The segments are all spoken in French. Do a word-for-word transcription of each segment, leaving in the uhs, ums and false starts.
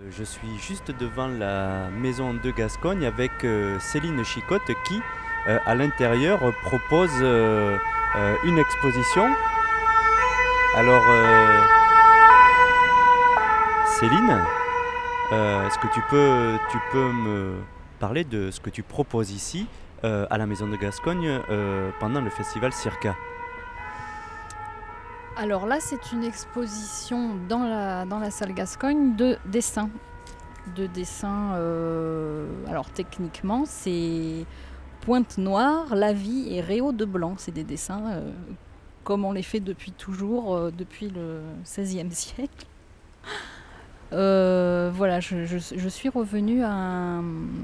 Je suis juste devant la maison de Gascogne avec euh, Céline Chicotte qui, euh, à l'intérieur, propose euh, euh, une exposition. Alors, euh, Céline, euh, est-ce que tu peux, tu peux me parler de ce que tu proposes ici euh, à la maison de Gascogne euh, pendant le festival Circa? Alors là, c'est une exposition dans la, dans la salle Gascogne de dessins. De dessins, euh, alors techniquement, c'est Pointe Noire, La Vie et Réau de Blanc. C'est des dessins euh, comme on les fait depuis toujours, euh, depuis le seizième siècle. Euh, voilà, je, je, je suis revenue à, un,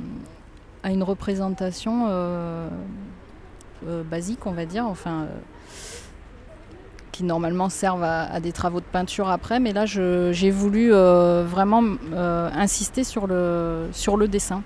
à une représentation euh, euh, basique, on va dire, enfin... Euh, qui normalement servent à, à des travaux de peinture après, mais là je, j'ai voulu euh, vraiment euh, insister sur le, sur le dessin.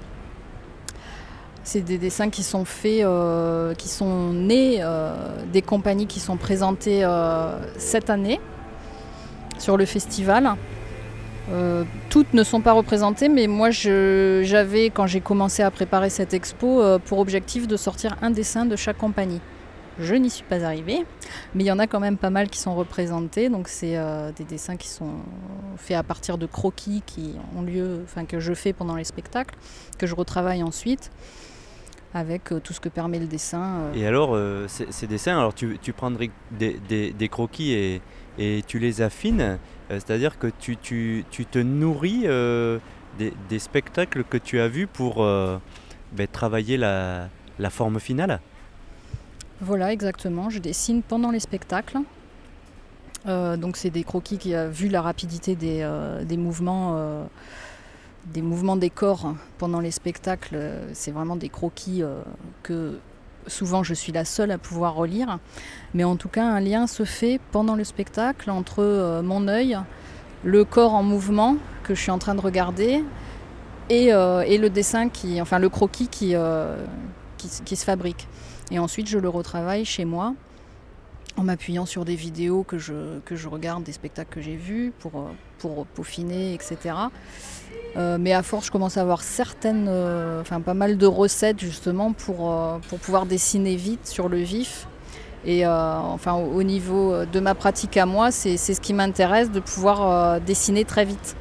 C'est des dessins qui sont faits, euh, qui sont nés euh, des compagnies qui sont présentées euh, cette année sur le festival. Euh, toutes ne sont pas représentées, mais moi je, j'avais, quand j'ai commencé à préparer cette expo, euh, pour objectif de sortir un dessin de chaque compagnie. Je n'y suis pas arrivée, mais il y en a quand même pas mal qui sont représentés. Donc c'est euh, des dessins qui sont faits à partir de croquis qui ont lieu, enfin que je fais pendant les spectacles, que je retravaille ensuite avec euh, tout ce que permet le dessin. Euh. Et alors, euh, ces, ces dessins, alors tu, tu prendrais des, des, des croquis et, et tu les affines, euh, c'est-à-dire que tu, tu, tu te nourris euh, des, des spectacles que tu as vus pour euh, ben, travailler la, la forme finale. Voilà, exactement. Je dessine pendant les spectacles. Euh, donc c'est des croquis qui, a vu la rapidité des, euh, des mouvements, euh, des mouvements des corps pendant les spectacles. C'est vraiment des croquis euh, que souvent je suis la seule à pouvoir relire. Mais en tout cas, un lien se fait pendant le spectacle entre euh, mon œil, le corps en mouvement que je suis en train de regarder et, euh, et le dessin qui, enfin le croquis qui, euh, qui, qui se fabrique. Et ensuite, je le retravaille chez moi en m'appuyant sur des vidéos que je, que je regarde, des spectacles que j'ai vus pour, pour peaufiner, et cetera. Euh, mais à force, je commence à avoir certaines, euh, enfin pas mal de recettes justement pour, euh, pour pouvoir dessiner vite sur le vif. Et euh, enfin, au, au niveau de ma pratique à moi, c'est, c'est ce qui m'intéresse, de pouvoir euh, dessiner très vite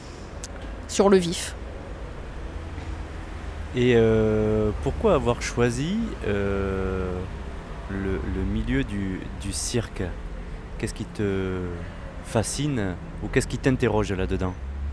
sur le vif. Et euh, pourquoi avoir choisi euh, le, le milieu du, du cirque? Qu'est-ce qui te fascine ou qu'est-ce qui t'interroge là-dedans?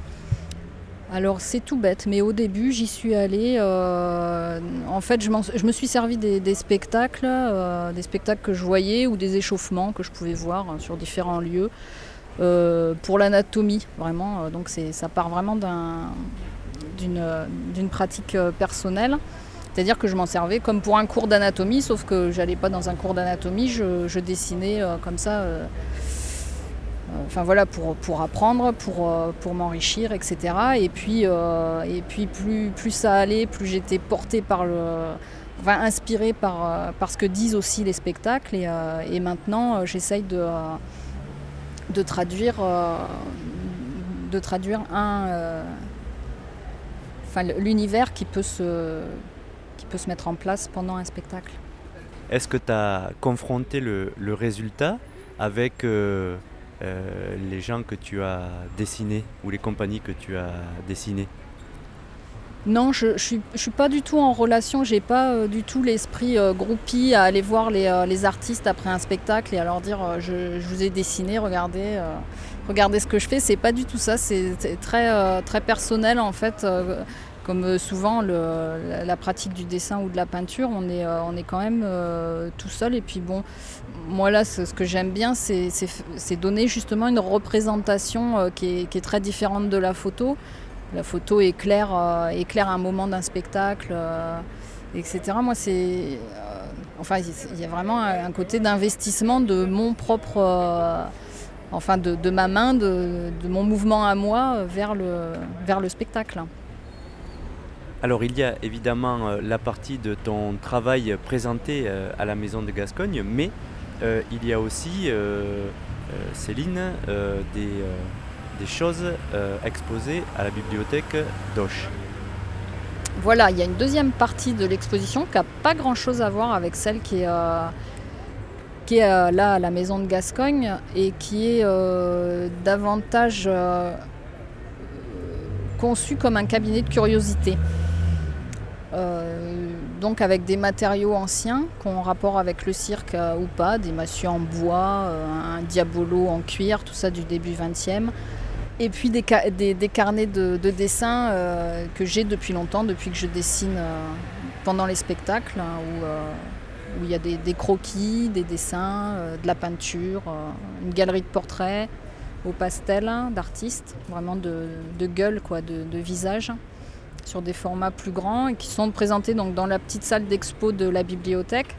Alors c'est tout bête, mais au début j'y suis allée, euh, en fait je, je me suis servi des, des spectacles, euh, des spectacles que je voyais ou des échauffements que je pouvais voir hein, sur différents lieux euh, pour l'anatomie vraiment, donc c'est, ça part vraiment d'un... D'une, d'une pratique personnelle, c'est-à-dire que je m'en servais comme pour un cours d'anatomie, sauf que j'allais pas dans un cours d'anatomie, je, je dessinais euh, comme ça, euh, enfin voilà, pour, pour apprendre, pour, euh, pour m'enrichir, et cetera. Et puis, euh, et puis plus, plus ça allait, plus j'étais portée par le, enfin inspirée par, par ce que disent aussi les spectacles. Et, euh, et maintenant, euh, j'essaye de, euh, de traduire, euh, de traduire un euh, Enfin, l'univers qui peut, se, qui peut se mettre en place pendant un spectacle. Est-ce que tu as confronté le, le résultat avec euh, euh, les gens que tu as dessinés ou les compagnies que tu as dessinées? Non, je ne suis, je suis pas du tout en relation, j'ai pas euh, du tout l'esprit euh, groupie à aller voir les, euh, les artistes après un spectacle et à leur dire euh, je, je vous ai dessiné, regardez, euh, regardez ce que je fais. C'est pas du tout ça, c'est, c'est très, euh, très personnel en fait. Euh, comme souvent le, la, la pratique du dessin ou de la peinture, on est, euh, on est quand même euh, tout seul. Et puis bon, moi là, ce, ce que j'aime bien, c'est, c'est, c'est donner justement une représentation euh, qui, est, qui est très différente de la photo. La photo éclaire, euh, éclaire un moment d'un spectacle, euh, et cetera. Moi, c'est, euh, enfin, il y a vraiment un côté d'investissement de mon propre, euh, enfin, de, de ma main, de, de mon mouvement à moi vers le, vers le spectacle. Alors, il y a évidemment euh, la partie de ton travail présenté euh, à la Maison de Gascogne, mais euh, il y a aussi, euh, euh, Céline, euh, des... Euh, des choses euh, exposées à la bibliothèque d'Auch. Voilà, il y a une deuxième partie de l'exposition qui n'a pas grand-chose à voir avec celle qui est, euh, qui est euh, là à la Maison de Gascogne et qui est euh, davantage euh, conçue comme un cabinet de curiosité. Euh, donc avec des matériaux anciens qui ont rapport avec le cirque euh, ou pas, des massues en bois, euh, un diabolo en cuir, tout ça du début vingtième. Et puis des, ca- des, des carnets de, de dessin euh, que j'ai depuis longtemps, depuis que je dessine euh, pendant les spectacles, hein, où, euh, où il y a des, des croquis, des dessins, euh, de la peinture, euh, une galerie de portraits au pastel hein, d'artistes, vraiment de, de gueule, quoi, de, de visage, sur des formats plus grands et qui sont présentés donc, dans la petite salle d'expo de la bibliothèque.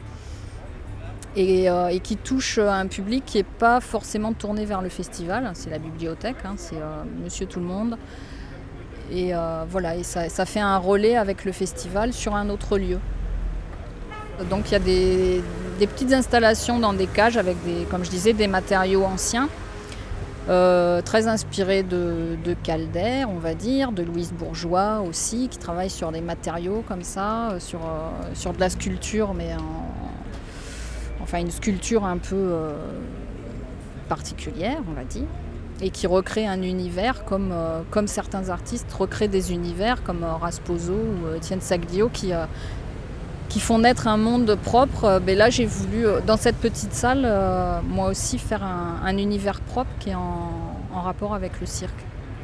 Et, euh, et qui touche un public qui n'est pas forcément tourné vers le festival. C'est la bibliothèque, hein, c'est euh, Monsieur Tout-le-Monde. Et euh, voilà, et ça, ça fait un relais avec le festival sur un autre lieu. Donc il y a des, des petites installations dans des cages avec, des, comme je disais, des matériaux anciens, euh, très inspirés de, de Calder, on va dire, de Louise Bourgeois aussi, qui travaille sur des matériaux comme ça, sur, euh, sur de la sculpture, mais en Enfin, une sculpture un peu euh, particulière, on va dire, et qui recrée un univers comme, euh, comme certains artistes recréent des univers, comme euh, Rasposo ou euh, Étienne Saglio, qui, euh, qui font naître un monde propre. Mais là, j'ai voulu, euh, dans cette petite salle, euh, moi aussi, faire un, un univers propre qui est en, en rapport avec le cirque.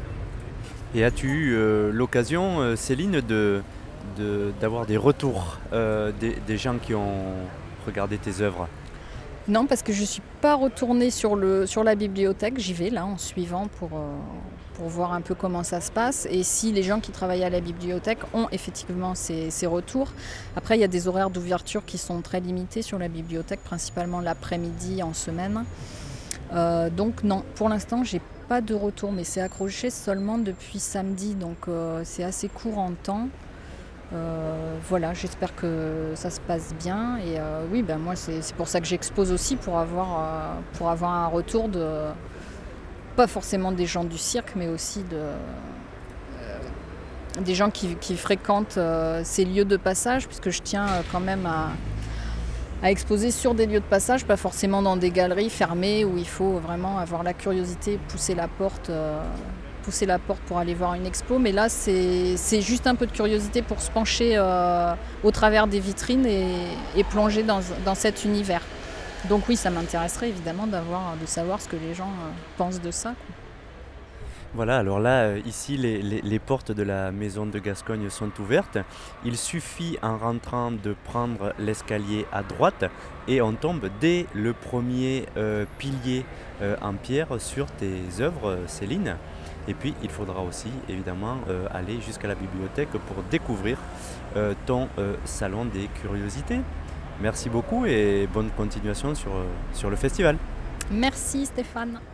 Et as-tu eu euh, l'occasion, euh, Céline, de, de, d'avoir des retours euh, des, des gens qui ont regardé tes œuvres? Non, parce que je ne suis pas retournée sur, le, sur la bibliothèque. J'y vais là en suivant pour, euh, pour voir un peu comment ça se passe. Et si les gens qui travaillent à la bibliothèque ont effectivement ces, ces retours. Après, il y a des horaires d'ouverture qui sont très limités sur la bibliothèque, principalement l'après-midi en semaine. Euh, donc non, pour l'instant, j'ai pas de retour. Mais c'est accroché seulement depuis samedi. Donc euh, c'est assez court en temps. Euh, voilà, j'espère que ça se passe bien et euh, oui, ben moi c'est, c'est pour ça que j'expose aussi pour avoir, euh, pour avoir un retour de, pas forcément des gens du cirque, mais aussi de, euh, des gens qui, qui fréquentent euh, ces lieux de passage, puisque je tiens euh, quand même à, à exposer sur des lieux de passage, pas forcément dans des galeries fermées où il faut vraiment avoir la curiosité, pousser la porte. Euh, pousser la porte pour aller voir une expo, mais là c'est, c'est juste un peu de curiosité pour se pencher euh, au travers des vitrines et, et plonger dans, dans cet univers. Donc oui, ça m'intéresserait évidemment d'avoir, de savoir ce que les gens euh, pensent de ça, quoi. Voilà, alors là, euh, ici, les, les, les portes de la Maison de Gascogne sont ouvertes. Il suffit en rentrant de prendre l'escalier à droite et on tombe dès le premier euh, pilier euh, en pierre sur tes œuvres, Céline. Et puis, il faudra aussi, évidemment, euh, aller jusqu'à la bibliothèque pour découvrir euh, ton euh, salon des curiosités. Merci beaucoup et bonne continuation sur, euh, sur le festival. Merci Stéphane.